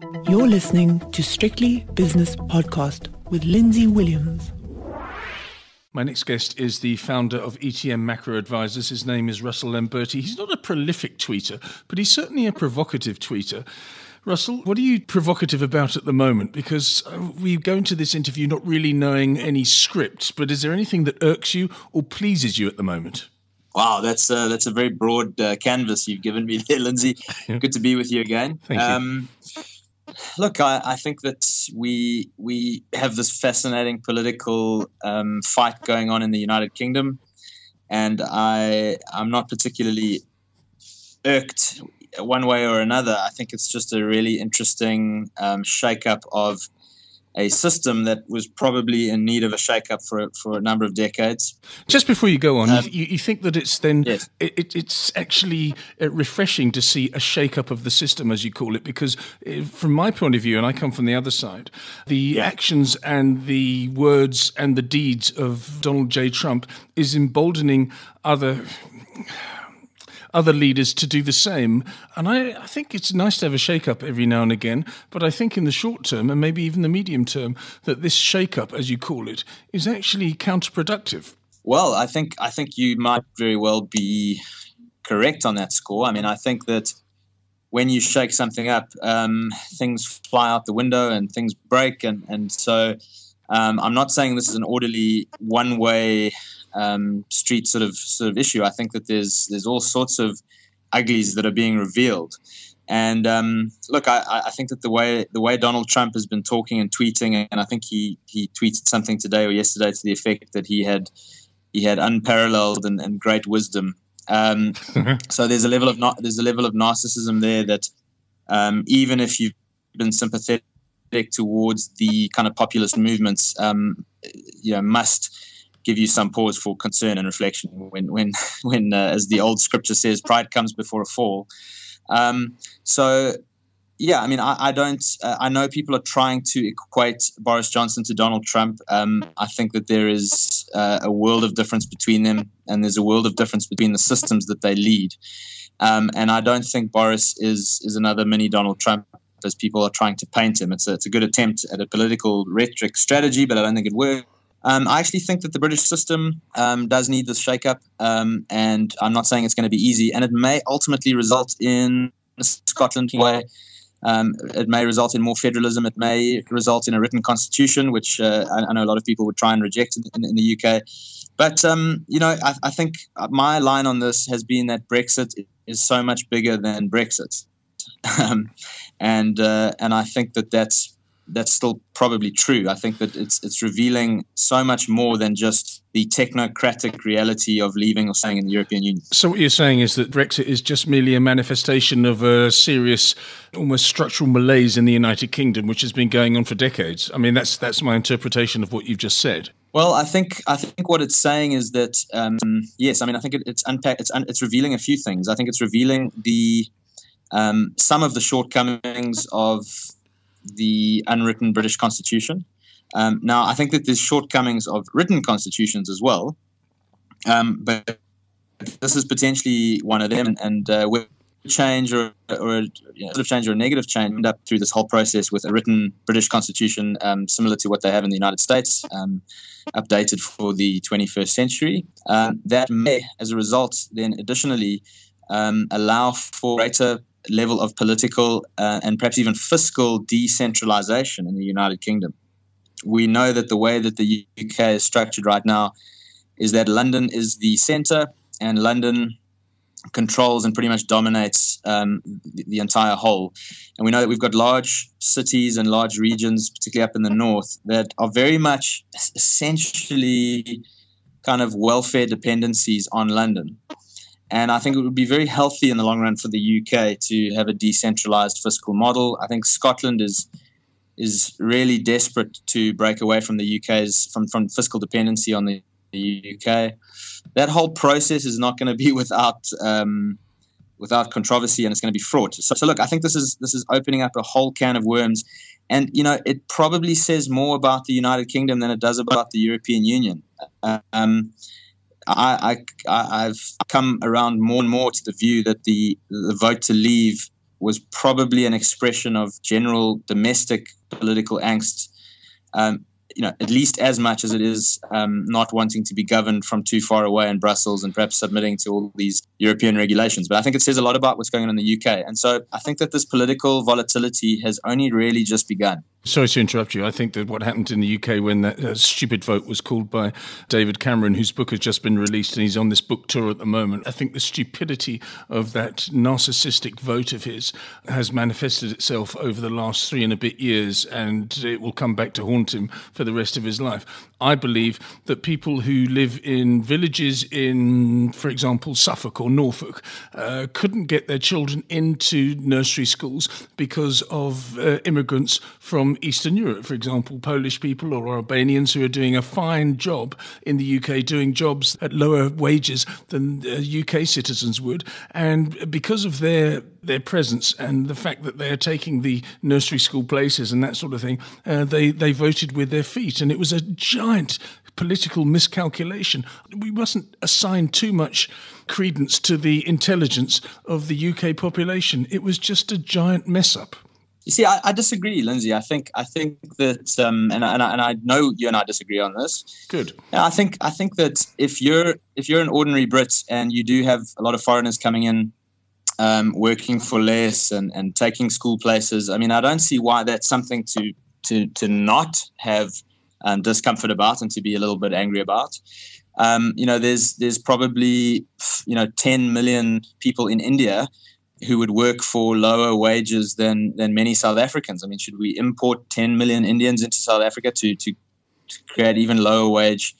You're listening to Strictly Business Podcast with Lindsay Williams. My next guest is the founder of ETM Macro Advisors. His name is Russell Lamberti. He's not a prolific tweeter, but he's certainly a provocative tweeter. Russell, what are you provocative about at the moment? Because we go into this interview not really knowing any script, but is there anything that irks you or pleases you at the moment? Wow, that's a very broad canvas you've given me there, Lindsay. Good to be with you again. Thank you. Look, I think that we have this fascinating political fight going on in the United Kingdom, and I'm not particularly irked one way or another. I think it's just a really interesting shake-up of a system that was probably in need of a shake-up for a number of decades. Just before you go on, you think that it's then yes. It's actually refreshing to see a shake-up of the system, as you call it, because from my point of view, and I come from the other side, the actions and the words and the deeds of Donald J. Trump is emboldening other leaders to do the same. And I think it's nice to have a shake-up every now and again, but I think in the short term, and maybe even the medium term, that this shake-up, as you call it, is actually counterproductive. Well, I think you might very well be correct on that score. I mean, I think that when you shake something up, things fly out the window and things break. And so I'm not saying this is an orderly one-way street sort of issue. I think that there's all sorts of uglies that are being revealed. And look, I think that the way Donald Trump has been talking and tweeting, and I think he tweeted something today or yesterday to the effect that he had unparalleled and great wisdom. So there's a level of narcissism there that even if you've been sympathetic towards the kind of populist movements, must give you some pause for concern and reflection when as the old scripture says, pride comes before a fall. So, yeah, I mean, I know people are trying to equate Boris Johnson to Donald Trump. I think that there is a world of difference between them, and there's a world of difference between the systems that they lead. And I don't think Boris is another mini Donald Trump, as people are trying to paint him. It's a good attempt at a political rhetoric strategy, but I don't think it works. I actually think that the British system does need this shake-up, and I'm not saying it's going to be easy, and it may ultimately result in Scotland way. It may result in more federalism. It may result in a written constitution, which I know a lot of people would try and reject in the UK. But, I think my line on this has been that Brexit is so much bigger than Brexit. And I think that's still probably true. I think that it's revealing so much more than just the technocratic reality of leaving or staying in the European Union. So what you're saying is that Brexit is just merely a manifestation of a serious, almost structural malaise in the United Kingdom, which has been going on for decades. I mean, that's my interpretation of what you've just said. Well, I think what it's saying is that yes, I mean, I think it's revealing a few things. I think it's revealing some of the shortcomings of the unwritten British Constitution. Now, I think that there's shortcomings of written constitutions as well, but this is potentially one of them. And with change or a positive change or a negative change, end up through this whole process with a written British Constitution, similar to what they have in the United States, updated for the 21st century. That may, as a result, then additionally allow for greater level of political and perhaps even fiscal decentralization in the United Kingdom. We know that the way that the UK is structured right now is that London is the center, and London controls and pretty much dominates the entire whole. And we know that we've got large cities and large regions, particularly up in the north, that are very much essentially kind of welfare dependencies on London. And I think it would be very healthy in the long run for the UK to have a decentralized fiscal model. I think Scotland is really desperate to break away from the UK's from fiscal dependency on the UK. That whole process is not going to be without controversy, and it's going to be fraught. So look, I think this is opening up a whole can of worms, and it probably says more about the United Kingdom than it does about the European Union. I've come around more and more to the view that the vote to leave was probably an expression of general domestic political angst, at least as much as it is not wanting to be governed from too far away in Brussels and perhaps submitting to all these European regulations. But I think it says a lot about what's going on in the UK. And so I think that this political volatility has only really just begun. Sorry to interrupt you. I think that what happened in the UK when that stupid vote was called by David Cameron, whose book has just been released and he's on this book tour at the moment, I think the stupidity of that narcissistic vote of his has manifested itself over the last 3 and a bit years, and it will come back to haunt him for the rest of his life. I believe that people who live in villages in, for example, Suffolk or Norfolk, couldn't get their children into nursery schools because of immigrants from Eastern Europe, for example, Polish people or Albanians who are doing a fine job in the UK, doing jobs at lower wages than UK citizens would. And because of their presence and the fact that they are taking the nursery school places and that sort of thing, they voted with their feet. And it was a giant political miscalculation. We mustn't assign too much credence to the intelligence of the UK population. It was just a giant mess-up. You see, I disagree, Lindsay. I think that, and I know you and I disagree on this. Good. I think that if you're an ordinary Brit and you do have a lot of foreigners coming in, working for less and taking school places, I mean, I don't see why that's something to not have discomfort about and to be a little bit angry about. There's probably 10 million people in India who would work for lower wages than many South Africans. I mean, should we import 10 million Indians into South Africa to create even lower wage,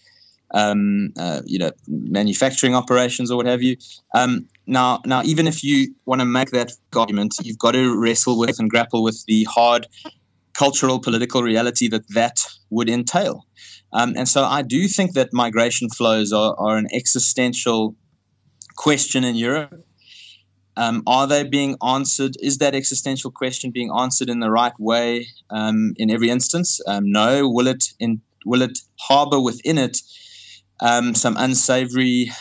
manufacturing operations or what have you? Now, even if you want to make that argument, you've got to wrestle with and grapple with the hard cultural, political reality that would entail. And so I do think that migration flows are an existential question in Europe. Are they being answered? Is that existential question being answered in the right way in every instance? No. Will it harbor within it some unsavory,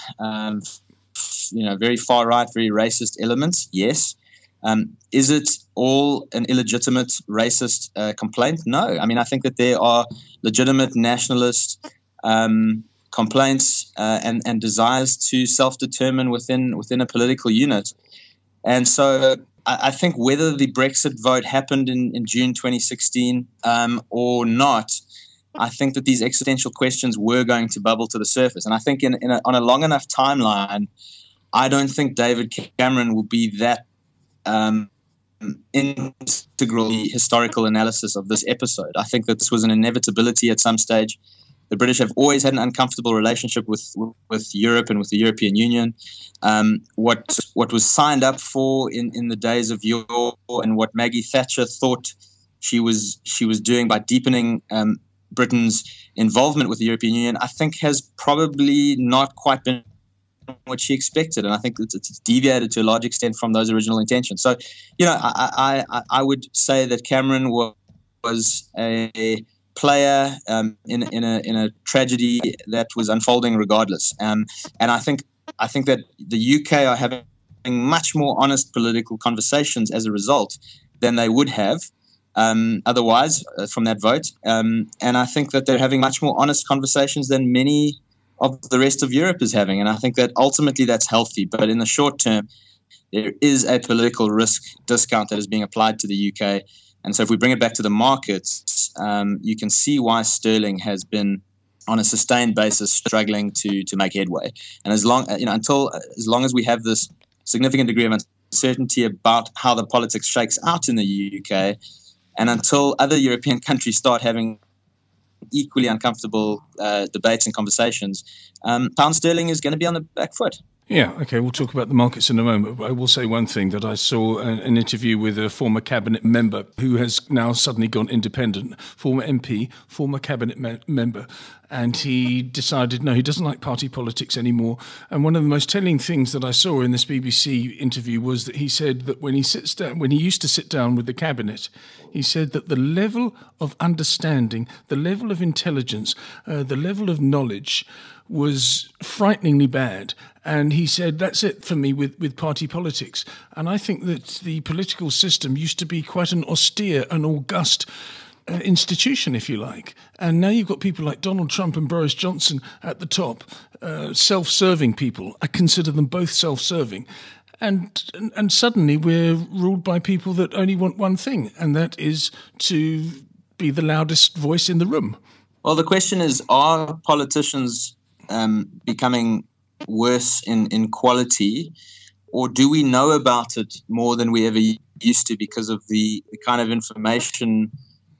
very far right, very racist elements? Yes. Is it all an illegitimate racist complaint? No. I mean, I think that there are legitimate nationalist complaints and desires to self-determine within a political unit. And so I think whether the Brexit vote happened in June 2016 or not, I think that these existential questions were going to bubble to the surface. And I think on a long enough timeline, I don't think David Cameron will be that integral historical analysis of this episode. I think that this was an inevitability at some stage. The British have always had an uncomfortable relationship with Europe and with the European Union. What was signed up for in the days of yore, and what Maggie Thatcher thought she was doing by deepening Britain's involvement with the European Union, I think has probably not quite been what she expected, and I think it's deviated to a large extent from those original intentions. So, I would say that Cameron was a player in a tragedy that was unfolding regardless, and I think that the UK are having much more honest political conversations as a result than they would have otherwise from that vote, and I think that they're having much more honest conversations than many of the rest of Europe is having, and I think that ultimately that's healthy. But in the short term, there is a political risk discount that is being applied to the UK. And so if we bring it back to the markets, you can see why sterling has been on a sustained basis struggling to make headway. And as long as we have this significant degree of uncertainty about how the politics shakes out in the UK, and until other European countries start having equally uncomfortable debates and conversations, pound sterling is going to be on the back foot. Yeah, okay, we'll talk about the markets in a moment. But I will say one thing, that I saw an interview with a former cabinet member who has now suddenly gone independent, former MP, former cabinet member, and he decided, no, he doesn't like party politics anymore. And one of the most telling things that I saw in this BBC interview was that he said that when he used to sit down with the cabinet, he said that the level of understanding, the level of intelligence, the level of knowledge was frighteningly bad. And he said, that's it for me with party politics. And I think that the political system used to be quite an austere and august institution, if you like. And now you've got people like Donald Trump and Boris Johnson at the top, self-serving people. I consider them both self-serving. And suddenly we're ruled by people that only want one thing, and that is to be the loudest voice in the room. Well, the question is, are politicians becoming worse in quality, or do we know about it more than we ever used to because of the kind of information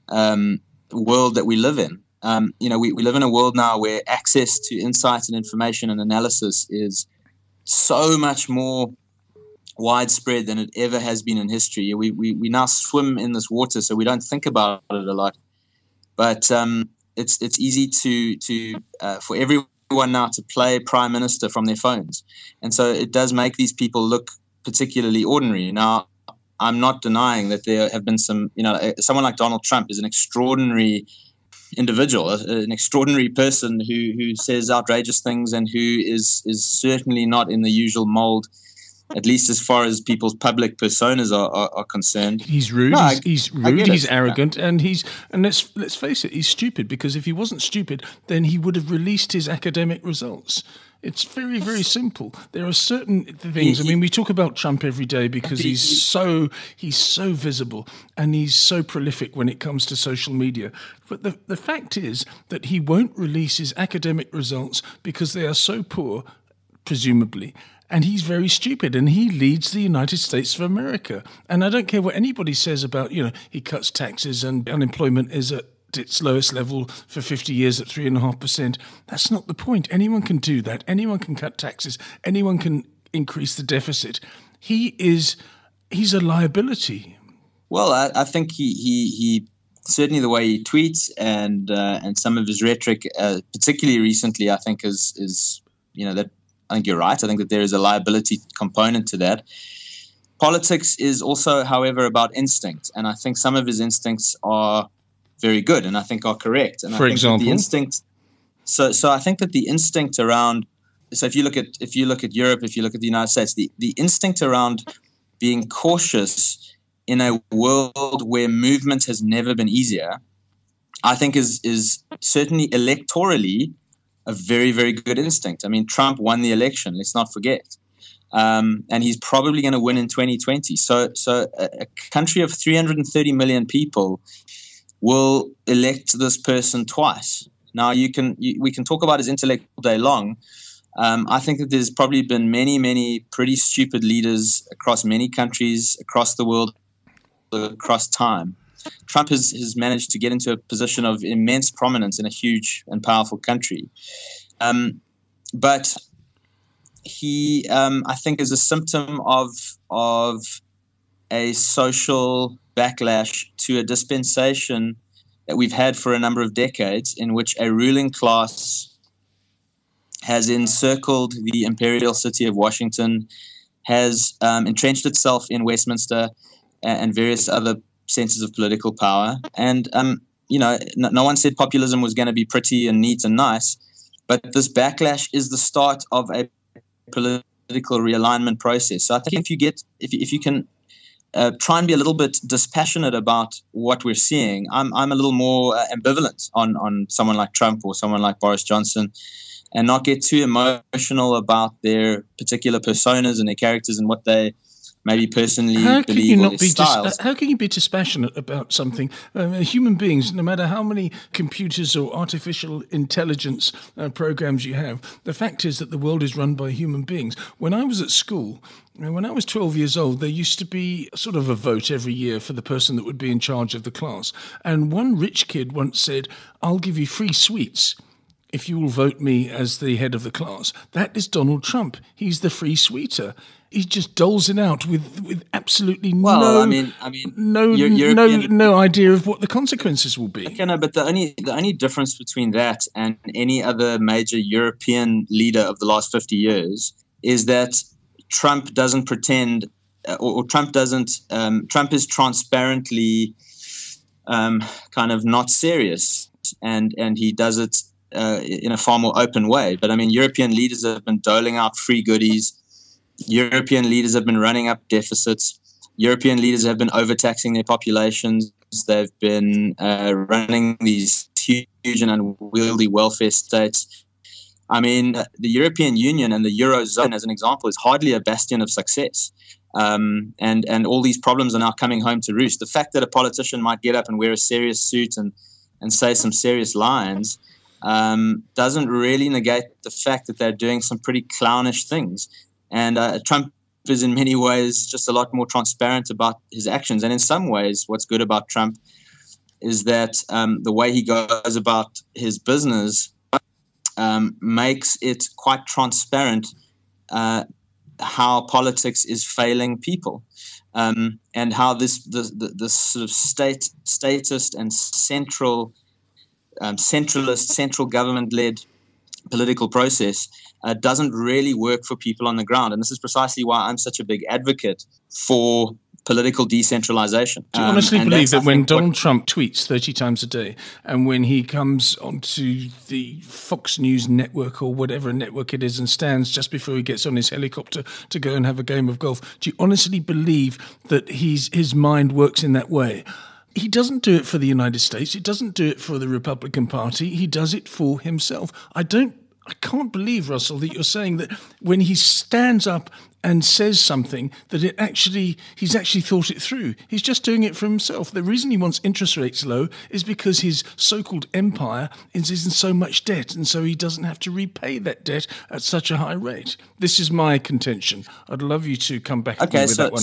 world that we live in? We live in a world now where access to insight and information and analysis is so much more widespread than it ever has been in history. We now swim in this water, so we don't think about it a lot. But it's easy to for everyone now to play prime minister from their phones, and so it does make these people look particularly ordinary. Now, I'm not denying that there have been some, someone like Donald Trump is an extraordinary individual, an extraordinary person who says outrageous things and who is certainly not in the usual mold, at least as far as people's public personas are concerned. He's rude. No, he's rude. He's arrogant, and let's face it, he's stupid. Because if he wasn't stupid, then he would have released his academic results. It's very, very simple. There are certain things. I mean, we talk about Trump every day because he's so visible and he's so prolific when it comes to social media. But the fact is that he won't release his academic results because they are so poor, presumably. And he's very stupid, and he leads the United States of America. And I don't care what anybody says about, he cuts taxes and unemployment is at its lowest level for 50 years at 3.5%. That's not the point. Anyone can do that. Anyone can cut taxes. Anyone can increase the deficit. He's a liability. Well, I think he certainly the way he tweets and some of his rhetoric, particularly recently, I think is that. I think you're right. I think that there is a liability component to that. Politics is also, however, about instinct, and I think some of his instincts are very good, and I think are correct. And for example, the instinct. So I think that the instinct around. So if you look at Europe, if you look at the United States, the instinct around being cautious in a world where movement has never been easier, I think is certainly electorally a very, very good instinct. I mean, Trump won the election. Let's not forget. And he's probably going to win in 2020. So a country of 330 million people will elect this person twice. Now, we can talk about his intellect all day long. I think that there's probably been many, many pretty stupid leaders across many countries, across the world, across time. Trump has managed to get into a position of immense prominence in a huge and powerful country. But he, I think, is a symptom of a social backlash to a dispensation that we've had for a number of decades in which a ruling class has encircled the imperial city of Washington, has entrenched itself in Westminster and various other senses of political power. And, no one said populism was going to be pretty and neat and nice, but this backlash is the start of a political realignment process. So I think if you can try and be a little bit dispassionate about what we're seeing, I'm a little more ambivalent on someone like Trump or someone like Boris Johnson, and not get too emotional about their particular personas and their characters and what they maybe personally believe in their styles. How can you be dispassionate about something? Human beings, no matter how many computers or artificial intelligence programs you have, the fact is that the world is run by human beings. When I was at school, when I was 12 years old, there used to be sort of a vote every year for the person that would be in charge of the class. And one rich kid once said, "I'll give you free sweets if you will vote me as the head of the class, that is Donald Trump. He's the free sweeter. He just doles it out with absolutely no idea of what the consequences will be. Okay, no, but the only difference between that and any other major European leader of the last 50 years is that Trump doesn't pretend, Trump is transparently kind of not serious, and he does it in a far more open way. But I mean, European leaders have been doling out free goodies. European leaders have been running up deficits. European leaders have been overtaxing their populations. They've been running these huge and unwieldy welfare states. I mean, the European Union and the Eurozone, as an example, is hardly a bastion of success. And all these problems are now coming home to roost. The fact that a politician might get up and wear a serious suit and say some serious lines doesn't really negate the fact that they're doing some pretty clownish things. And Trump is in many ways just a lot more transparent about his actions. And in some ways, what's good about Trump is that the way he goes about his business makes it quite transparent how politics is failing people, and how this sort of statist and centralist, central government-led political process doesn't really work for people on the ground. And this is precisely why I'm such a big advocate for political decentralization. Do you honestly believe that when Donald Trump tweets 30 times a day, and when he comes onto the Fox News network or whatever network it is and stands just before he gets on his helicopter to go and have a game of golf, do you honestly believe that his mind works in that way? He doesn't do it for the United States. He doesn't do it for the Republican Party. He does it for himself. I can't believe, Russell, that you're saying that when he stands up and says something that he's actually thought it through. He's just doing it for himself. The reason he wants interest rates low is because his so-called empire is in so much debt, and so he doesn't have to repay that debt at such a high rate. This is my contention. I'd love you to come back at me with that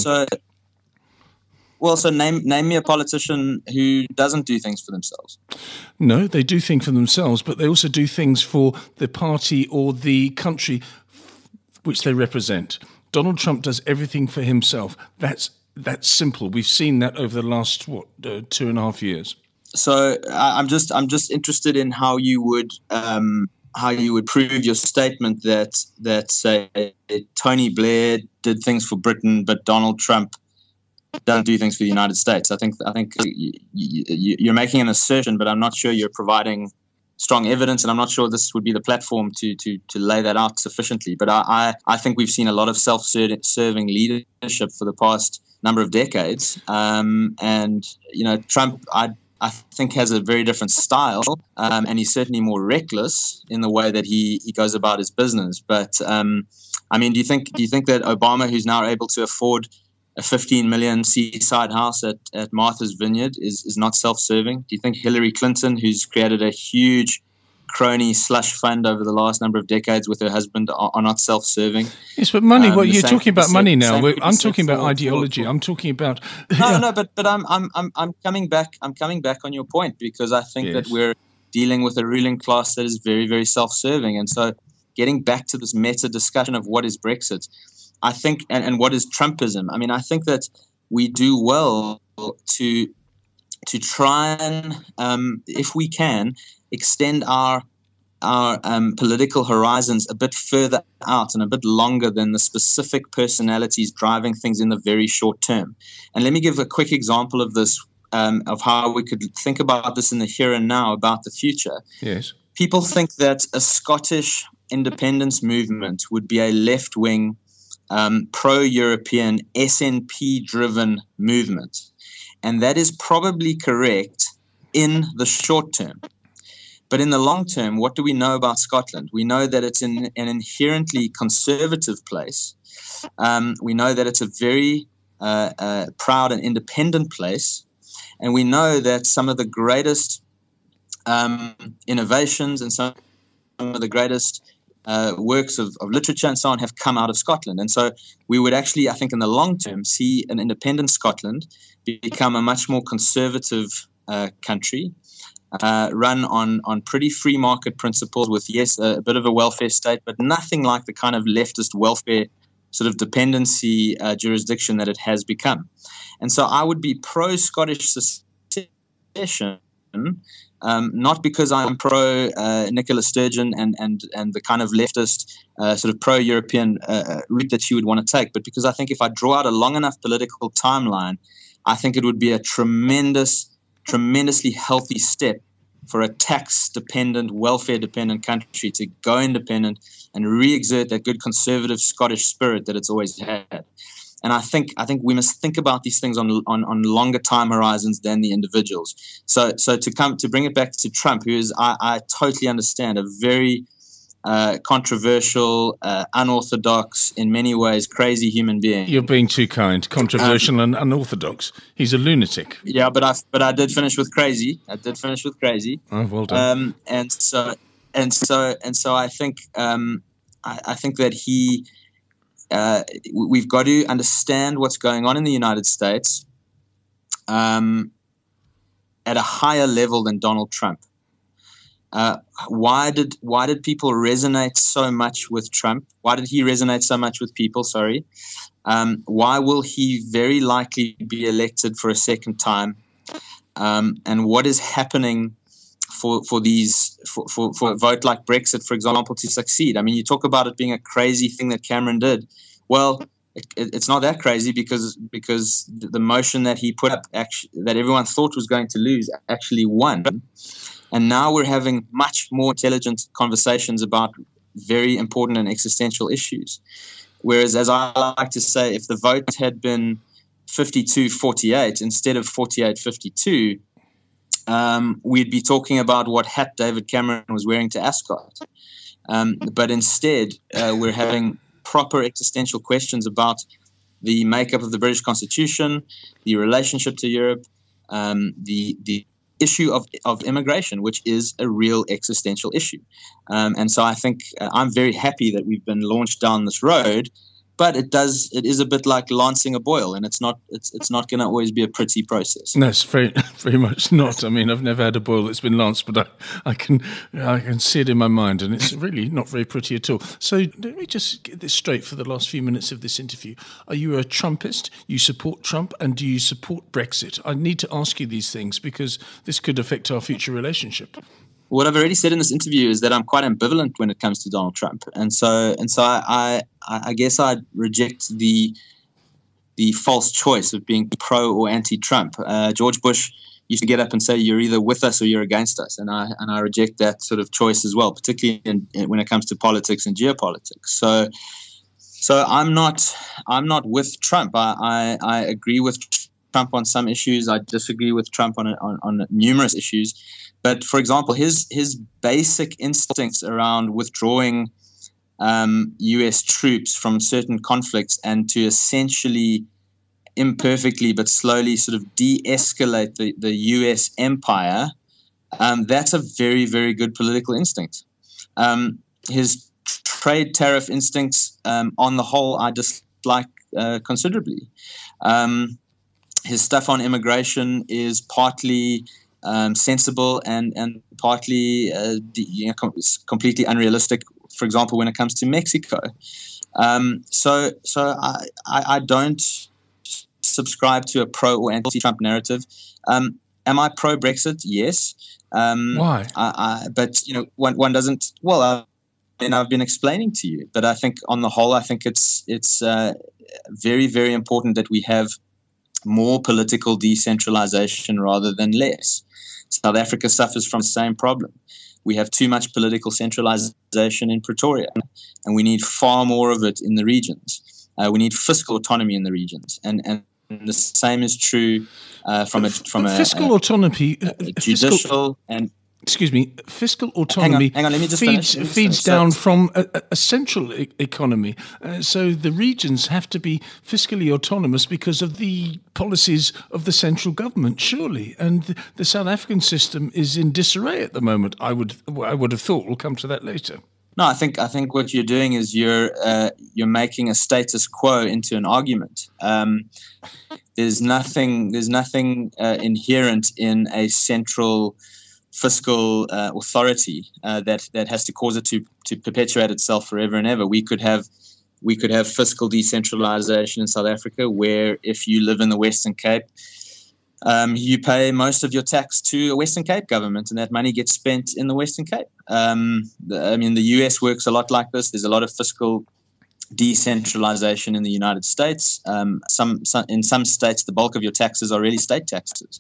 one. So name me a politician who doesn't do things for themselves. No, they do things for themselves, but they also do things for the party or the country which they represent. Donald Trump does everything for himself. That's simple. We've seen that over the last 2.5 years. So I'm just interested in how you would prove your statement that say Tony Blair did things for Britain, but Donald Trump doesn't do things for the United States. I think you're making an assertion, but I'm not sure you're providing strong evidence, and I'm not sure this would be the platform to lay that out sufficiently. But I think we've seen a lot of self-serving leadership for the past number of decades, and Trump I think has a very different style, and he's certainly more reckless in the way that he goes about his business. But I mean, do you think that Obama, who's now able to afford a 15 million seaside house at Martha's Vineyard, is not self-serving? Do you think Hillary Clinton, who's created a huge crony slush fund over the last number of decades with her husband, are not self-serving? Yes, but money. Well, you're talking about money now. I'm talking about ideology. I'm talking about but I'm coming back. I'm coming back on your point, because I think that we're dealing with a ruling class that is very, very self-serving, and so getting back to this meta discussion of what is Brexit, I think, and what is Trumpism? I mean, I think that we do well to try and, if we can, extend our political horizons a bit further out and a bit longer than the specific personalities driving things in the very short term. And let me give a quick example of this, of how we could think about this in the here and now about the future. Yes. People think that a Scottish independence movement would be a left-wing, pro-European, SNP-driven movement. And that is probably correct in the short term. But in the long term, what do we know about Scotland? We know that it's an inherently conservative place. We know that it's a very proud and independent place. And we know that some of the greatest innovations and some of the greatest works of literature and so on have come out of Scotland. And so we would actually, I think, in the long term, see an independent Scotland become a much more conservative country. run on pretty free market principles with, yes, a bit of a welfare state, but nothing like the kind of leftist welfare sort of dependency jurisdiction that it has become. And so I would be pro-Scottish secession, not because I'm pro Nicola Sturgeon and the kind of leftist sort of pro-European route that she would want to take, but because I think if I draw out a long enough political timeline, I think it would be a tremendously healthy step for a tax-dependent, welfare-dependent country to go independent and re-exert that good conservative Scottish spirit that it's always had. And I think we must think about these things on longer time horizons than the individuals. So to bring it back to Trump, who is, I totally understand, a very controversial, unorthodox, in many ways, crazy human being. You're being too kind. Controversial and unorthodox. He's a lunatic. Yeah, but I did finish with crazy. Oh, well done. And so I think that we've got to understand what's going on in the United States at a higher level than Donald Trump. Why did people resonate so much with Trump? Why did he resonate so much with people? Sorry. Why will he very likely be elected for a second time? And what is happening for a vote like Brexit, for example, to succeed? I mean, you talk about it being a crazy thing that Cameron did. Well, it's not that crazy because the motion that he put up, that everyone thought was going to lose, actually won. And now we're having much more intelligent conversations about very important and existential issues. Whereas, as I like to say, if the vote had been 52-48 instead of 48-52, we'd be talking about what hat David Cameron was wearing to Ascot. But instead, we're having proper existential questions about the makeup of the British Constitution, the relationship to Europe, the issue of immigration, which is a real existential issue. And so I think I'm very happy that we've been launched down this road, but it is a bit like lancing a boil, and it's not going to always be a pretty process. No, it's very, very much not. I mean, I've never had a boil that's been lanced, but I can see it in my mind, and it's really not very pretty at all. So let me just get this straight for the last few minutes of this interview. Are you a Trumpist? You support Trump, and do you support Brexit? I need to ask you these things because this could affect our future relationship. What I've already said in this interview is that I'm quite ambivalent when it comes to Donald Trump, and so I guess I'd reject the false choice of being pro or anti-Trump. George Bush used to get up and say you're either with us or you're against us, and I reject that sort of choice as well, particularly when it comes to politics and geopolitics. So I'm not with Trump. I agree with Trump on some issues. I disagree with Trump on numerous issues. But, for example, his basic instincts around withdrawing U.S. troops from certain conflicts and to essentially imperfectly but slowly sort of de-escalate the U.S. empire, that's a very, very good political instinct. His trade tariff instincts, on the whole, I dislike considerably. His stuff on immigration is partly sensible and partly completely unrealistic, for example, when it comes to Mexico. So I don't subscribe to a pro or anti-Trump narrative. Am I pro-Brexit? Yes. Why? But one doesn't. Well, I've been explaining to you. But I think on the whole, I think it's very, very important that we have more political decentralization rather than less. South Africa suffers from the same problem. We have too much political centralization in Pretoria, and we need far more of it in the regions. We need fiscal autonomy in the regions, and the same is true from a fiscal autonomy, judicial and. Excuse me, fiscal autonomy hang on, let me just feeds down from a central economy. So the regions have to be fiscally autonomous because of the policies of the central government, surely. And the South African system is in disarray at the moment, I would have thought. We'll come to that later. No, I think what you're doing is you're making a status quo into an argument. There's nothing inherent in a central fiscal authority that has to cause it to perpetuate itself forever and ever. We could have fiscal decentralization in South Africa, where if you live in the Western Cape, you pay most of your tax to a Western Cape government, and that money gets spent in the Western Cape. The US works a lot like this. There's a lot of fiscal decentralization in the United States. In some states, the bulk of your taxes are really state taxes.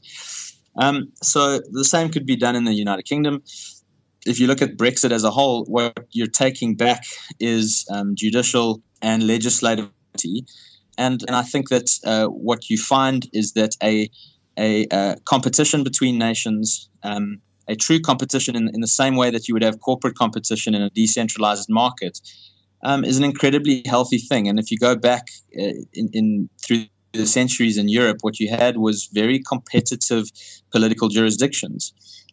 So the same could be done in the United Kingdom. If you look at Brexit as a whole, what you're taking back is judicial and legislative authority. And I think that what you find is that a competition between nations, a true competition in the same way that you would have corporate competition in a decentralized market, is an incredibly healthy thing. And if you go back through the centuries in Europe, what you had was very competitive political jurisdictions.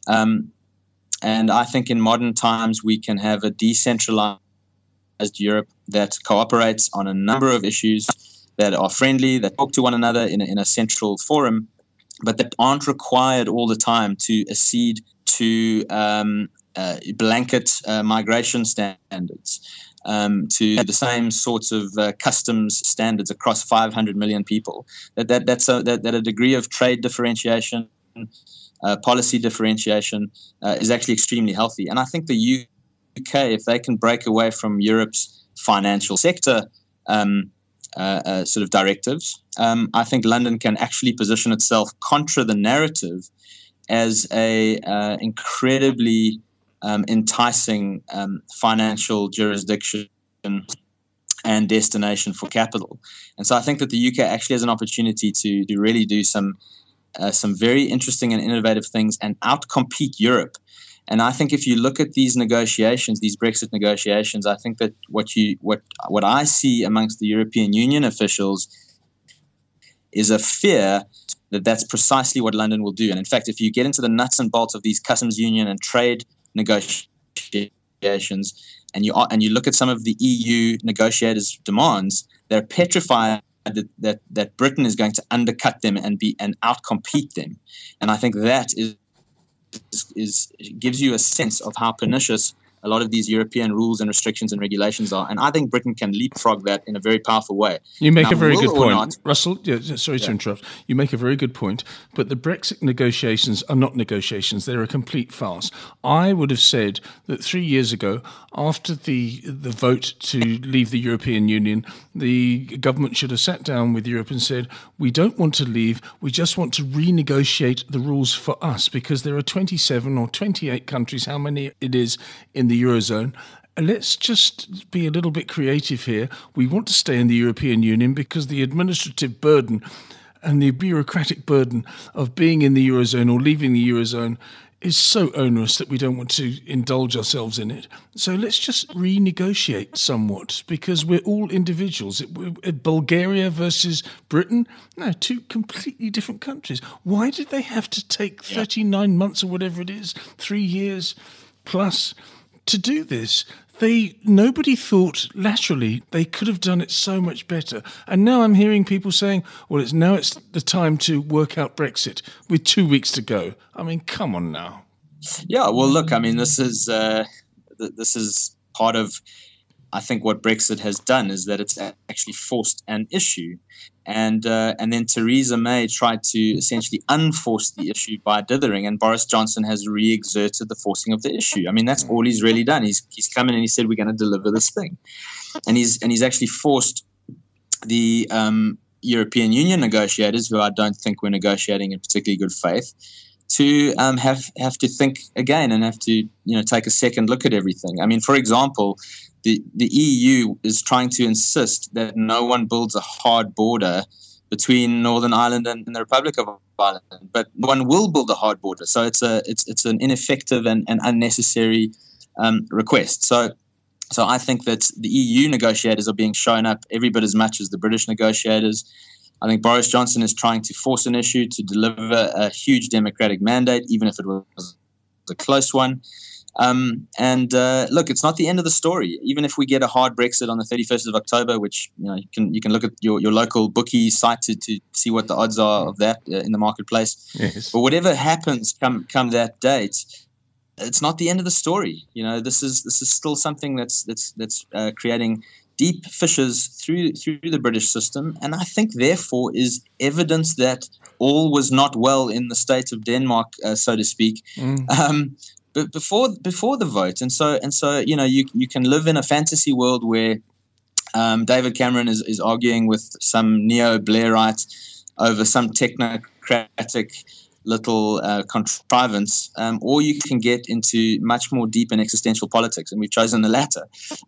And I think in modern times we can have a decentralized Europe that cooperates on a number of issues, that are friendly, that talk to one another in a central forum, but that aren't required all the time to accede to blanket migration standards, to the same sorts of customs standards across 500 million people. That a degree of trade differentiation, policy differentiation is actually extremely healthy. And I think the UK, if they can break away from Europe's financial sector sort of directives, I think London can actually position itself contra the narrative as a incredibly enticing financial jurisdiction and destination for capital. And so I think that the UK actually has an opportunity to really do some very interesting and innovative things and outcompete Europe. And I think if you look at these negotiations, these Brexit negotiations, I think that what I see amongst the European Union officials is a fear that that's precisely what London will do. And in fact, if you get into the nuts and bolts of these customs union and trade negotiations, and you look at some of the EU negotiators' demands, they're petrified that Britain is going to undercut them and outcompete them. And I think that gives you a sense of how pernicious a lot of these European rules and restrictions and regulations are. And I think Britain can leapfrog that in a very powerful way. You make a very good point. Russell, sorry to interrupt. You make a very good point. But the Brexit negotiations are not negotiations. They're a complete farce. I would have said that 3 years ago, after the vote to leave the European Union, the government should have sat down with Europe and said, we don't want to leave, we just want to renegotiate the rules for us, because there are 27 or 28 countries, how many it is in the Eurozone. Let's just be a little bit creative here. We want to stay in the European Union because the administrative burden and the bureaucratic burden of being in the Eurozone or leaving the Eurozone is so onerous that we don't want to indulge ourselves in it. So let's just renegotiate somewhat, because we're all individuals. Bulgaria versus Britain, no, two completely different countries. Why did they have to take 39 months or whatever it is, 3 years plus, to do this? Nobody thought laterally they could have done it so much better. And now I'm hearing people saying, well, it's the time to work out Brexit with 2 weeks to go. I mean, come on now. Yeah, well, look, I mean, this is part of, I think, what Brexit has done is that it's actually forced an issue. And then Theresa May tried to essentially unforce the issue by dithering, and Boris Johnson has re-exerted the forcing of the issue. I mean, that's all he's really done. He's come in and he said, we're going to deliver this thing. And he's actually forced the European Union negotiators, who I don't think were negotiating in particularly good faith, to have to think again and have to take a second look at everything. I mean, for example, the EU is trying to insist that no one builds a hard border between Northern Ireland and the Republic of Ireland, but one will build a hard border. So it's an ineffective and unnecessary request. So I think that the EU negotiators are being shown up every bit as much as the British negotiators. I think Boris Johnson is trying to force an issue to deliver a huge democratic mandate, even if it was a close one. Look, it's not the end of the story. Even if we get a hard Brexit on the 31st of October, which you can look at your local bookie site to see what the odds are of that in the marketplace. Yes. But whatever happens come that date, it's not the end of the story. This is still something that's creating deep fissures through the British system, and I think therefore is evidence that all was not well in the state of Denmark, so to speak. But before the vote, and so you can live in a fantasy world where David Cameron is arguing with some neo-Blairite over some technocratic little contrivance, or you can get into much more deep and existential politics, and we've chosen the latter.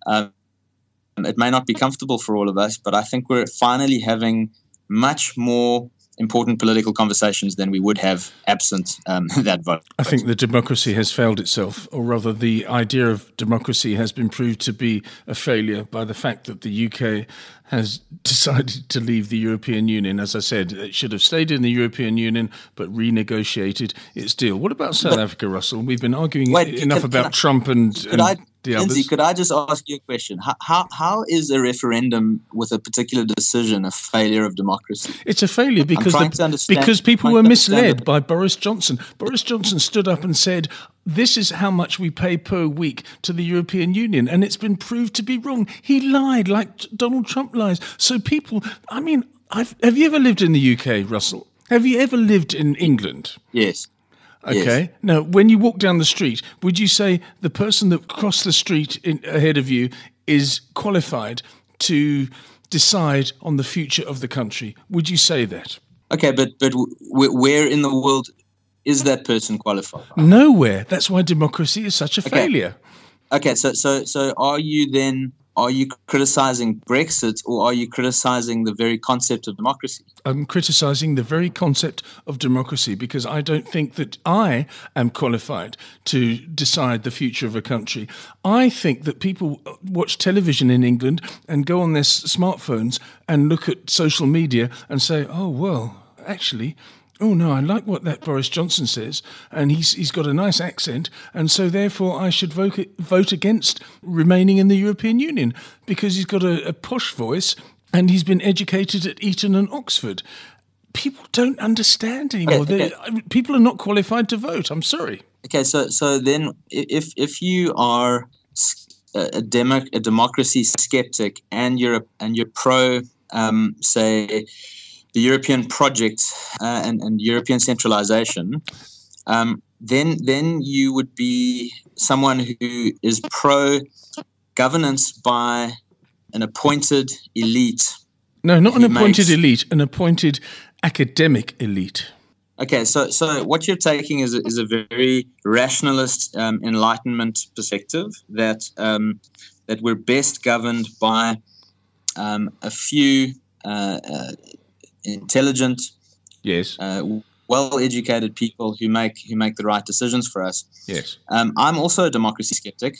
It may not be comfortable for all of us, but I think we're finally having much more important political conversations than we would have absent that vote. I think the democracy has failed itself, or rather the idea of democracy has been proved to be a failure by the fact that the UK has decided to leave the European Union. As I said, it should have stayed in the European Union but renegotiated its deal. What about South Africa, Russell? We've been arguing enough about Trump and the others. Lindsay, could I just ask you a question? How is a referendum with a particular decision a failure of democracy? It's a failure because people were misled by Boris Johnson. Boris Johnson stood up and said, this is how much we pay per week to the European Union, and it's been proved to be wrong. He lied like Donald Trump lies. So people, have you ever lived in the UK, Russell? Have you ever lived in England? Yes. Okay. Yes. Now, when you walk down the street, would you say the person that crossed the street ahead of you is qualified to decide on the future of the country? Would you say that? Okay, but where in the world is that person qualified? Nowhere. That's why democracy is such a failure. Okay, so are you criticizing Brexit, or are you criticizing the very concept of democracy? I'm criticizing the very concept of democracy because I don't think that I am qualified to decide the future of a country. I think that people watch television in England and go on their smartphones and look at social media and say, oh, well, actually, oh, no, I like what that Boris Johnson says, and he's got a nice accent, and so therefore I should vote against remaining in the European Union because he's got a posh voice and he's been educated at Eton and Oxford. People don't understand anymore. Okay. People are not qualified to vote. I'm sorry. Okay, so then if you are a democracy skeptic and you're pro, say, the European project and European centralization, then you would be someone who is pro-governance by an appointed elite. No, not an appointed elite, an appointed academic elite. Okay, so what you're taking is a very rationalist Enlightenment perspective that we're best governed by a few intelligent, yes, well-educated people who make the right decisions for us. Yes. I'm also a democracy skeptic.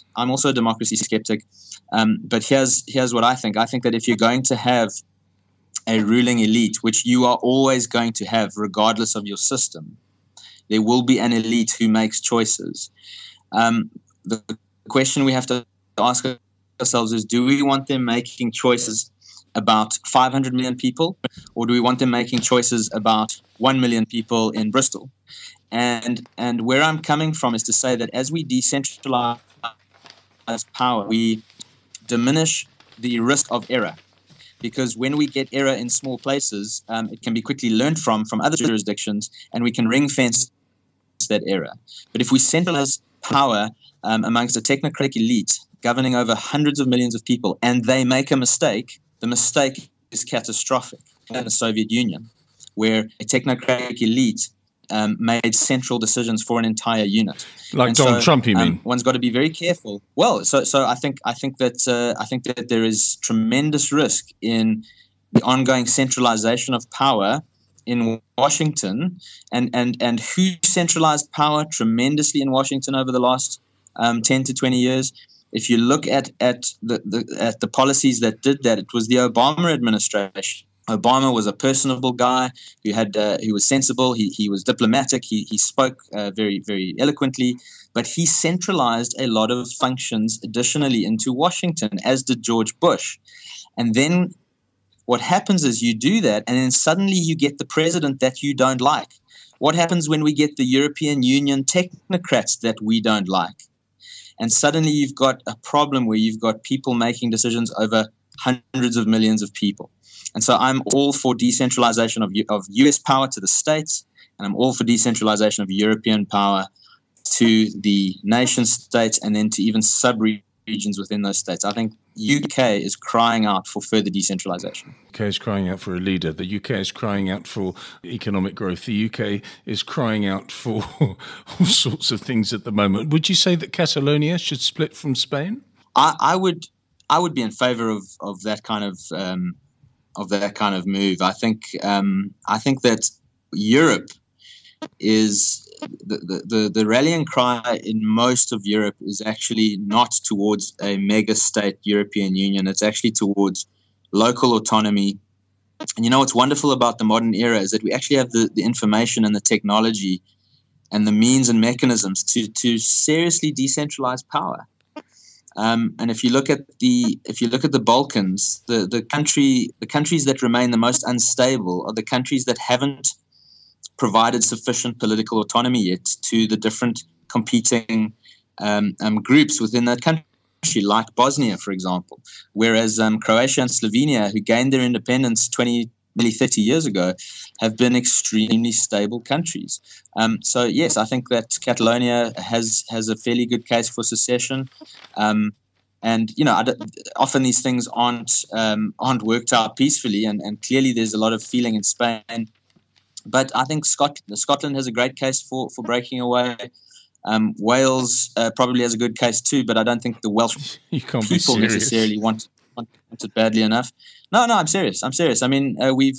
But here's what I think. I think that if you're going to have a ruling elite, which you are always going to have regardless of your system, there will be an elite who makes choices. The question we have to ask ourselves is, do we want them making choices about 500 million people, or do we want them making choices about 1 million people in Bristol? And where I'm coming from is to say that as we decentralize power, we diminish the risk of error. Because when we get error in small places, it can be quickly learned from other jurisdictions, and we can ring fence that error. But if we centralize power amongst a technocratic elite governing over hundreds of millions of people, and they make a mistake, the mistake is catastrophic. In the Soviet Union, where a technocratic elite made central decisions for an entire unit, like Donald Trump, you mean? One's got to be very careful. Well, so I think that there is tremendous risk in the ongoing centralization of power in Washington, and who centralized power tremendously in Washington over the last 10 to 20 years. If you look at the policies that did that, it was the Obama administration Obama was a personable guy who was sensible. He was diplomatic. He spoke very, very eloquently, but he centralized a lot of functions additionally into Washington, as did George Bush. And then what happens is you do that, and then suddenly you get the president that you don't like. What happens when we get the European Union technocrats that we don't like? And suddenly you've got a problem where you've got people making decisions over hundreds of millions of people. And so I'm all for decentralization of U.S. power to the states, and I'm all for decentralization of European power to the nation states and then to even sub-regions within those states. I think UK is crying out for further decentralization. The UK is crying out for a leader. The UK is crying out for economic growth. The UK is crying out for all sorts of things at the moment. Would you say that Catalonia should split from Spain? I would be in favor of that kind of move. I think that Europe is the rallying cry in most of Europe is actually not towards a mega state European Union. It's actually towards local autonomy. And you know what's wonderful about the modern era is that we actually have the information and the technology and the means and mechanisms to seriously decentralize power. And if you look at the Balkans, the countries that remain the most unstable are the countries that haven't provided sufficient political autonomy yet to the different competing groups within that country, like Bosnia, for example. Whereas Croatia and Slovenia, who gained their independence nearly 30 years ago, have been extremely stable countries. So yes, I think that Catalonia has a fairly good case for secession. And often these things aren't worked out peacefully, and clearly there's a lot of feeling in Spain. But I think Scotland has a great case for breaking away. Wales probably has a good case too, but I don't think the Welsh people necessarily want it badly enough. No, I'm serious. I mean,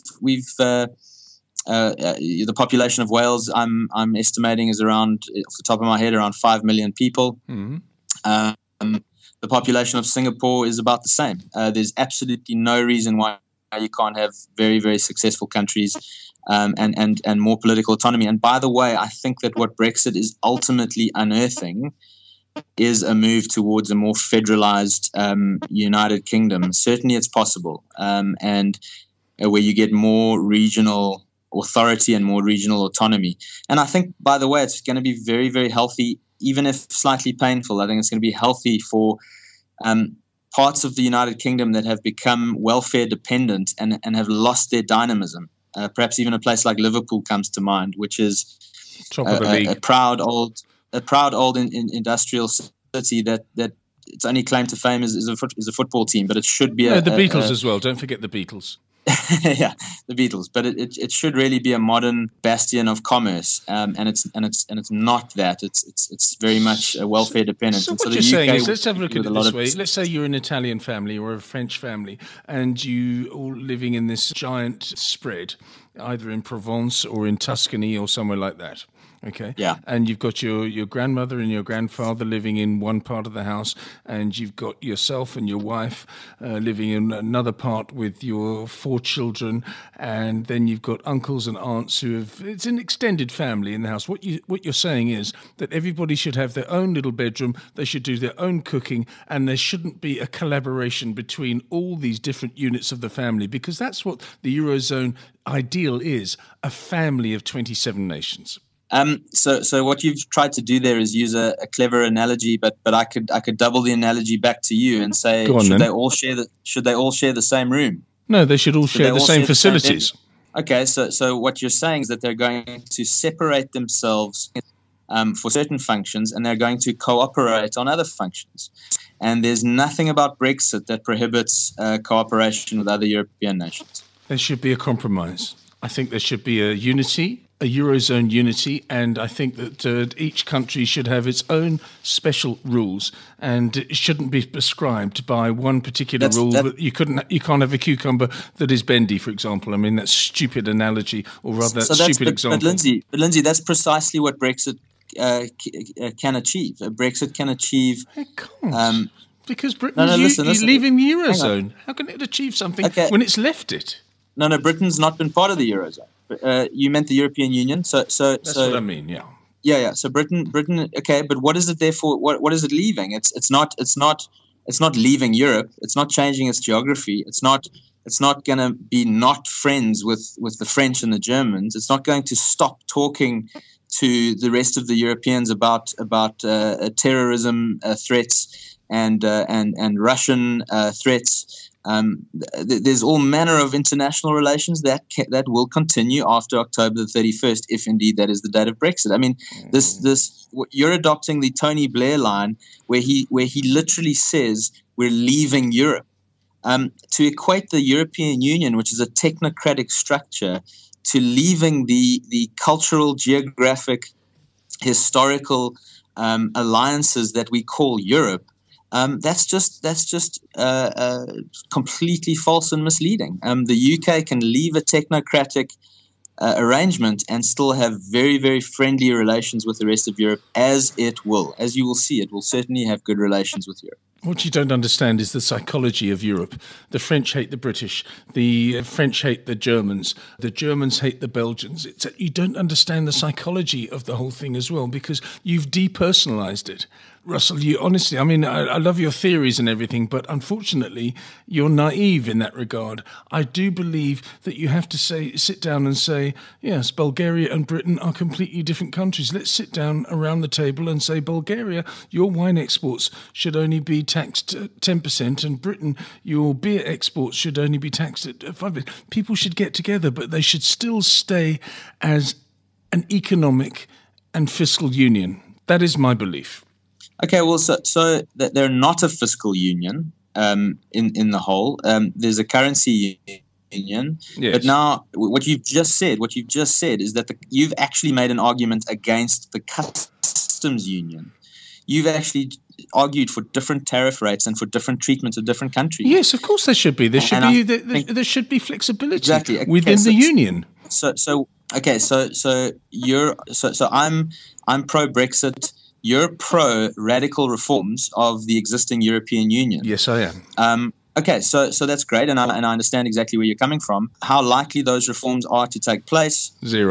the population of Wales, I'm estimating, is around, off the top of my head, around 5 million people. Mm-hmm. The population of Singapore is about the same. There's absolutely no reason why you can't have very, very successful countries and more political autonomy. And by the way, I think that what Brexit is ultimately unearthing is a move towards a more federalized United Kingdom. Certainly it's possible, and where you get more regional authority and more regional autonomy. And I think, by the way, it's going to be very, very healthy, even if slightly painful. I think it's going to be healthy for parts of the United Kingdom that have become welfare dependent and have lost their dynamism. Perhaps even a place like Liverpool comes to mind, which is a proud old industrial city that its only claim to fame is a football team, but it should be the Beatles as well. Don't forget the Beatles. Yeah, the Beatles. But it should really be a modern bastion of commerce, and it's not that. It's very much a welfare dependent. So what you're saying is, let's have a look at it this way. Let's say you're an Italian family or a French family, and you all living in this giant spread, either in Provence or in Tuscany or somewhere like that. Okay. Yeah. And you've got your grandmother and your grandfather living in one part of the house, and you've got yourself and your wife living in another part with your 4 children, and then you've got uncles and aunts it's an extended family in the house. What you're saying is that everybody should have their own little bedroom, they should do their own cooking, and there shouldn't be a collaboration between all these different units of the family, because that's what the Eurozone ideal is, a family of 27 nations. So what you've tried to do there is use a clever analogy, but I could double the analogy back to you and say, should they all share the same room? No, they should all share the same facilities. Okay, so what you're saying is that they're going to separate themselves for certain functions, and they're going to cooperate on other functions. And there's nothing about Brexit that prohibits cooperation with other European nations. There should be a compromise. I think there should be a unity, a Eurozone unity, and I think that each country should have its own special rules, and it shouldn't be prescribed by one particular rule. That you can't have a cucumber that is bendy, for example. I mean, that's a stupid analogy, or rather, stupid example. But Lindsay, that's precisely what Brexit can achieve. Brexit can achieve. It can't. Because Britain is leaving the Eurozone. How can it achieve something when it's left it? No. Britain's not been part of the Eurozone. You meant the European Union. That's what I mean. Yeah. Yeah. So Britain. Okay, but what is it there for? What is it leaving? It's not leaving Europe. It's not changing its geography. It's not going to be not friends with the French and the Germans. It's not going to stop talking to the rest of the Europeans about terrorism threats and Russian threats. There's all manner of international relations that will continue after October the 31st, if indeed that is the date of Brexit. I mean, you're adopting the Tony Blair line where he literally says we're leaving Europe. To equate the European Union, which is a technocratic structure, to leaving the cultural, geographic, historical alliances that we call Europe. That's just completely false and misleading. The UK can leave a technocratic arrangement and still have very, very friendly relations with the rest of Europe, as it will. As you will see, it will certainly have good relations with Europe. What you don't understand is the psychology of Europe. The French hate the British. The French hate the Germans hate the Belgians. You don't understand the psychology of the whole thing as well, because you've depersonalized it. Russell, you honestly, I mean, I love your theories and everything, but unfortunately, you're naive in that regard. I do believe that you have to sit down and say, yes, Bulgaria and Britain are completely different countries. Let's sit down around the table and say, Bulgaria, your wine exports should only be taxed at 10%, and Britain, your beer exports should only be taxed at 5%. People should get together, but they should still stay as an economic and fiscal union. That is my belief. Okay, well, so they're not a fiscal union in the whole. There's a currency union. Yes. But now what you've just said is that you've actually made an argument against the customs union. You've actually argued for different tariff rates and for different treatment of different countries. Yes, of course there should be. There should be flexibility exactly. within the union. So I'm pro Brexit. You're pro radical reforms of the existing European Union. Yes, I am. Okay, so that's great, and I understand exactly where you're coming from. How likely those reforms are to take place? Zero.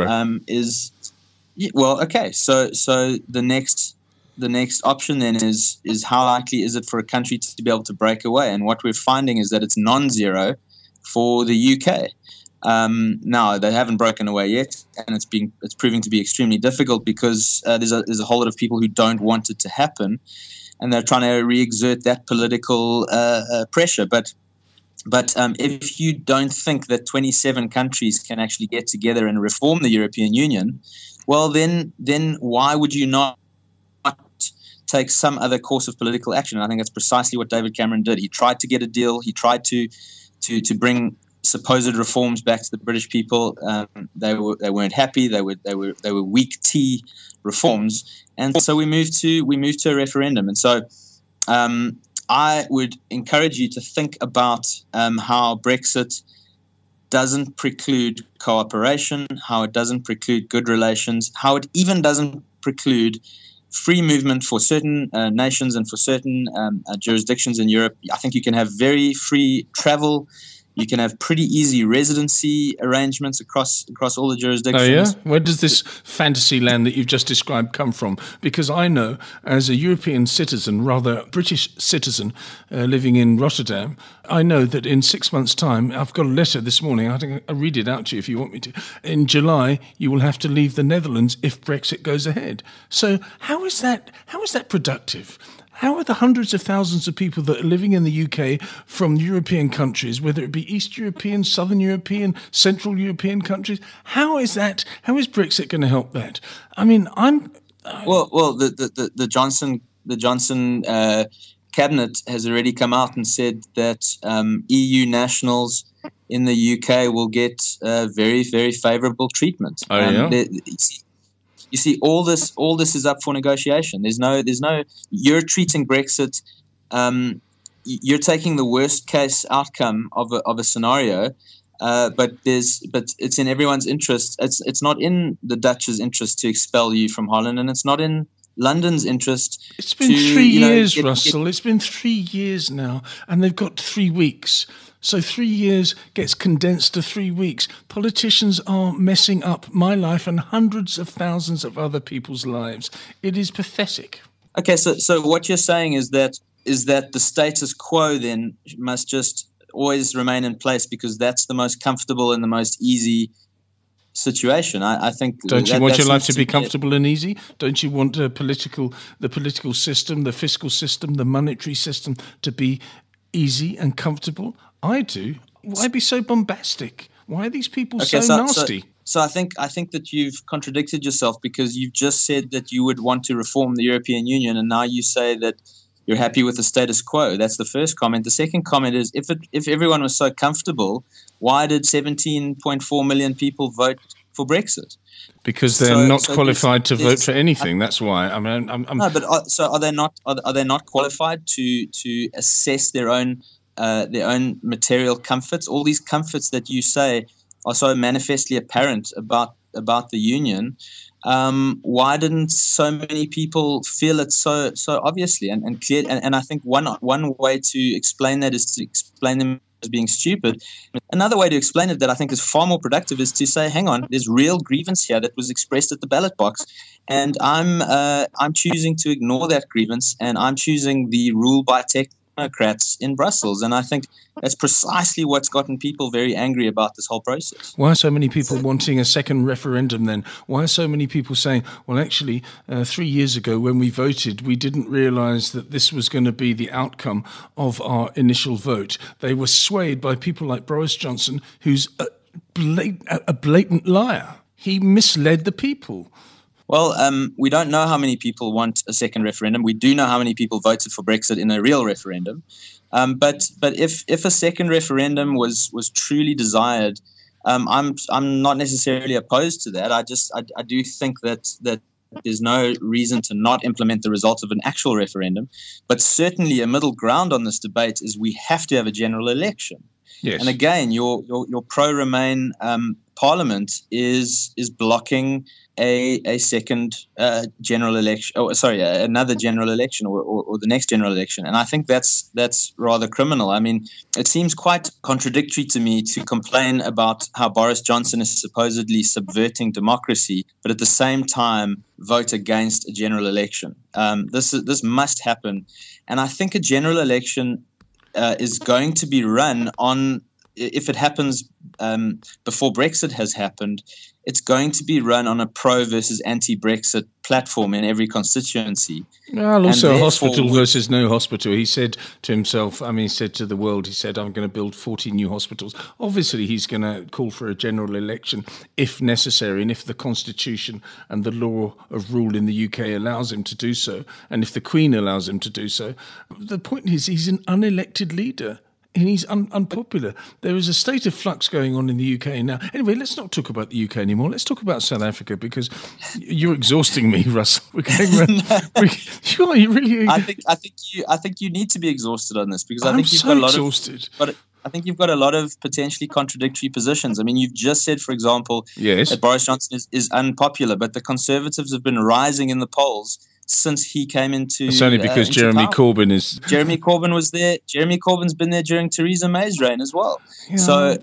So the next option then is how likely is it for a country to be able to break away? And what we're finding is that it's non-zero for the UK. Now they haven't broken away yet, and it's proving to be extremely difficult because there's a whole lot of people who don't want it to happen, and they're trying to re-exert that political pressure. But if you don't think that 27 countries can actually get together and reform the European Union, well, then why would you not take some other course of political action? And I think that's precisely what David Cameron did. He tried to get a deal. He tried to bring supposed reforms back to the British people. They weren't happy. They were weak tea reforms, and so we moved to a referendum. And so I would encourage you to think about how Brexit doesn't preclude cooperation, how it doesn't preclude good relations, how it even doesn't preclude free movement for certain nations and for certain jurisdictions in Europe. I think you can have very free travel. You can have pretty easy residency arrangements across all the jurisdictions. Oh, yeah? Where does this fantasy land that you've just described come from? Because I know, as a European citizen, rather British citizen, living in Rotterdam, I know that in 6 months' time, I've got a letter this morning, I think I'll read it out to you if you want me to. In July, you will have to leave the Netherlands if Brexit goes ahead. So how is that productive? How are the hundreds of thousands of people that are living in the UK from European countries, whether it be East European, Southern European, Central European countries, how is Brexit going to help that? I mean, the Johnson cabinet has already come out and said that EU nationals in the UK will get very, very favourable treatment. Oh, yeah? You see, all this is up for negotiation. There's no. You're treating Brexit. You're taking the worst case outcome of a scenario, but it's in everyone's interest. It's not in the Dutch's interest to expel you from Holland, and it's not in London's interest. It's been 3 years, Russell. It's been 3 years now, and they've got 3 weeks. So 3 years gets condensed to 3 weeks. Politicians are messing up my life and hundreds of thousands of other people's lives. It is pathetic. Okay, so what you're saying is that the status quo then must just always remain in place because that's the most comfortable and the most easy situation. I think. Don't you want your life to be comfortable and easy? Don't you want the political system, the fiscal system, the monetary system to be easy and comfortable? I do. Why be so bombastic? Why are these people so nasty? So I think that you've contradicted yourself because you've just said that you would want to reform the European Union, and now you say that you're happy with the status quo. That's the first comment. The second comment is if everyone was so comfortable, why did 17.4 million people vote for Brexit? Because they're not qualified to vote for anything. That's why. I mean, no, but so are they not? Are they not qualified to assess their own material comforts? All these comforts that you say are so manifestly apparent about the union. Why didn't so many people feel it so obviously and clear? And I think one way to explain that is to explain them as being stupid. Another way to explain it that I think is far more productive is to say, hang on, there's real grievance here that was expressed at the ballot box, and I'm choosing to ignore that grievance, and I'm choosing the rule by technocrats in Brussels. And I think that's precisely what's gotten people very angry about this whole process. Why are so many people wanting a second referendum then? Why are so many people saying, well, actually, 3 years ago when we voted, we didn't realise that this was going to be the outcome of our initial vote? They were swayed by people like Boris Johnson, who's a blatant liar. He misled the people. Well, we don't know how many people want a second referendum. We do know how many people voted for Brexit in a real referendum. But if a second referendum was truly desired, I'm not necessarily opposed to that. I do think that there's no reason to not implement the results of an actual referendum. But certainly a middle ground on this debate is we have to have a general election. Yes. And again, your pro-Remain Parliament is blocking a second general election. Another general election, or the next general election. And I think that's rather criminal. I mean, it seems quite contradictory to me to complain about how Boris Johnson is supposedly subverting democracy, but at the same time vote against a general election. This must happen, and I think a general election is going to be run on. If it happens before Brexit has happened, it's going to be run on a pro versus anti-Brexit platform in every constituency. Well, also a hospital versus no hospital. He said to himself, he said to the world, I'm going to build 40 new hospitals. Obviously, he's going to call for a general election if necessary, and if the Constitution and the law of rule in the UK allows him to do so, and if the Queen allows him to do so. The point is, he's an unelected leader. And he's unpopular. There is a state of flux going on in the UK now. Anyway, let's not talk about the UK anymore. Let's talk about South Africa because you're exhausting me, Russell. We're going around. You really. I think you need to be exhausted on this because I think you've so got a lot exhausted. But I think you've got a lot of potentially contradictory positions. I mean, you've just said, for example, yes, that Boris Johnson is unpopular, but the Conservatives have been rising in the polls since he came into. It's only because Jeremy Corbyn is. Jeremy Corbyn was there. Jeremy Corbyn's been there during Theresa May's reign as well. Yeah.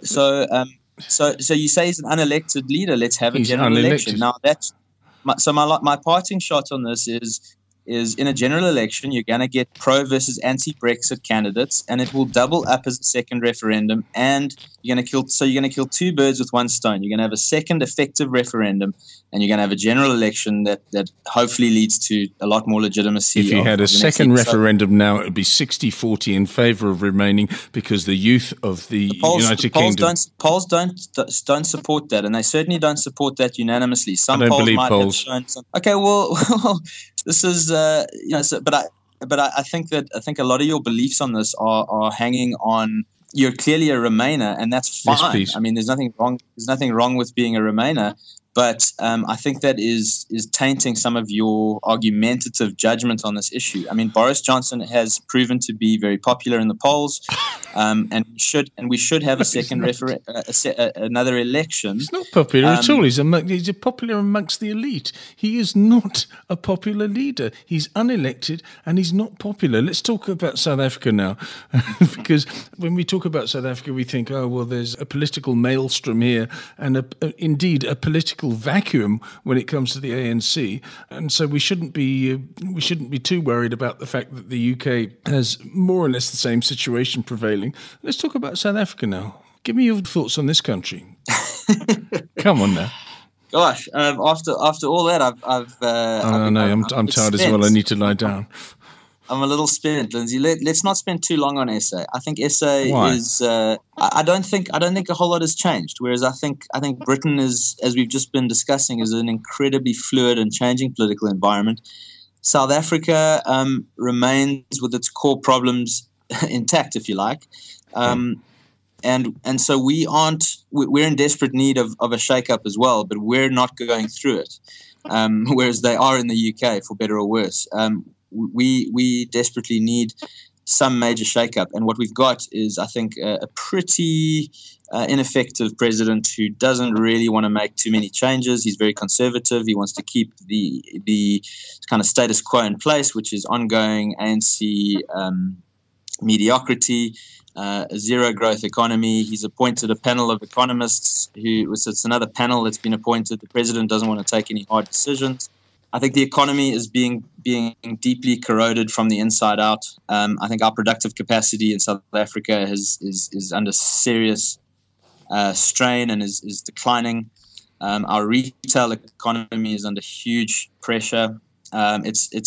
So you say he's an unelected leader. Let's have a general election. Now my parting shot on this is in a general election, you're going to get pro versus anti-Brexit candidates, and it will double up as a second referendum. And you're going to kill two birds with one stone. You're going to have a second effective referendum, and you're going to have a general election that hopefully leads to a lot more legitimacy. If you had a second referendum now, it would be 60-40 in favour of remaining because the youth of the United Kingdom. Polls don't support that, and they certainly don't support that unanimously. Some I don't polls believe might polls. have shown. Okay, well. This is, but I think a lot of your beliefs on this are hanging on. You're clearly a Remainer, and that's fine. Yes, please. I mean, there's nothing wrong. There's nothing wrong with being a Remainer, But I think that is tainting some of your argumentative judgment on this issue. I mean, Boris Johnson has proven to be very popular in the polls, and we should have a second another election. He's not popular at all. He's popular amongst the elite. He is not a popular leader. He's unelected and he's not popular. Let's talk about South Africa now, because when we talk about South Africa, we think, oh well, there's a political maelstrom here, and indeed a political vacuum when it comes to the ANC, and so we shouldn't be too worried about the fact that the UK has more or less the same situation prevailing. Let's talk about South Africa now. Give me your thoughts on this country. Come on now. Gosh, after all that, I'm tired as well. I need to lie down. I'm a little spent, Lindsay. Let's not spend too long on SA. I think SA Why? is. I don't think a whole lot has changed. Whereas I think Britain is, as we've just been discussing, is an incredibly fluid and changing political environment. South Africa remains with its core problems intact, if you like, and so we're in desperate need of a shake-up as well. But we're not going through it, whereas they are in the UK, for better or worse. We desperately need some major shakeup, and what we've got is, I think, a pretty ineffective president who doesn't really want to make too many changes. He's very conservative. He wants to keep the kind of status quo in place, which is ongoing ANC mediocrity, a zero growth economy. He's appointed a panel of economists it's another panel that's been appointed. The president doesn't want to take any hard decisions. I think the economy is being deeply corroded from the inside out. I think our productive capacity in South Africa is under serious strain and is declining. Our retail economy is under huge pressure. So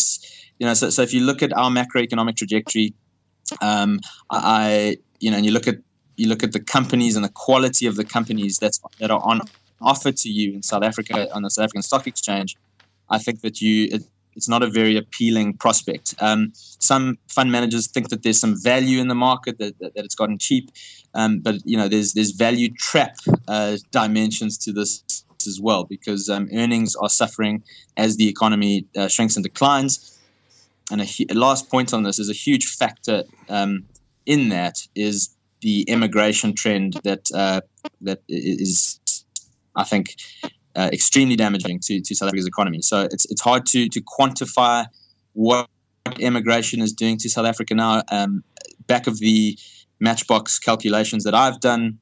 if you look at our macroeconomic trajectory, and you look at the companies and the quality of the companies that are on offer to you in South Africa on the South African Stock Exchange, I think that it's not a very appealing prospect. Some fund managers think that there's some value in the market, that it's gotten cheap, but there's value trap dimensions to this as well, because earnings are suffering as the economy shrinks and declines. And a last point on this is a huge factor in that is the immigration trend that is, I think, extremely damaging to South Africa's economy. So it's hard to quantify what immigration is doing to South Africa now. Back of the Matchbox calculations that I've done,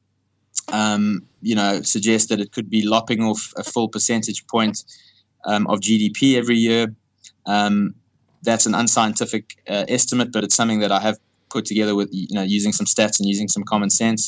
suggest that it could be lopping off a full percentage point of GDP every year. That's an unscientific estimate, but it's something that I have put together with using some stats and using some common sense.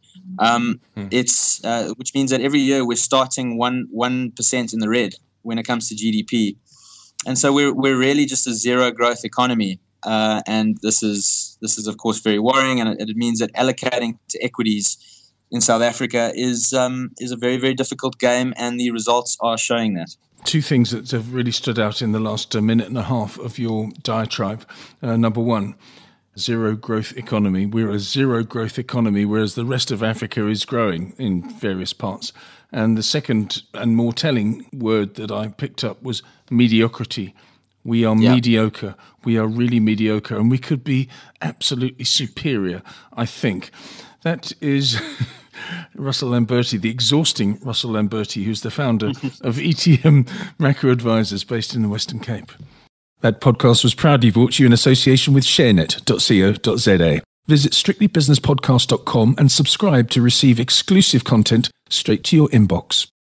It's which means that every year we're starting 1% in the red when it comes to GDP, and so we're really just a zero growth economy, and this is of course very worrying, and it means that allocating to equities in South Africa is a very, very difficult game, and the results are showing that. Two things that have really stood out in the last minute and a half of your diatribe. Number one, zero growth economy. We're a zero growth economy, whereas the rest of Africa is growing in various parts. And the second and more telling word that I picked up was mediocrity. We are mediocre. We are really mediocre, and we could be absolutely superior, I think. That is Russell Lamberti, the exhausting Russell Lamberti, who's the founder of ETM Macro Advisors based in the Western Cape. That podcast was proudly brought to you in association with sharenet.co.za. Visit strictlybusinesspodcast.com and subscribe to receive exclusive content straight to your inbox.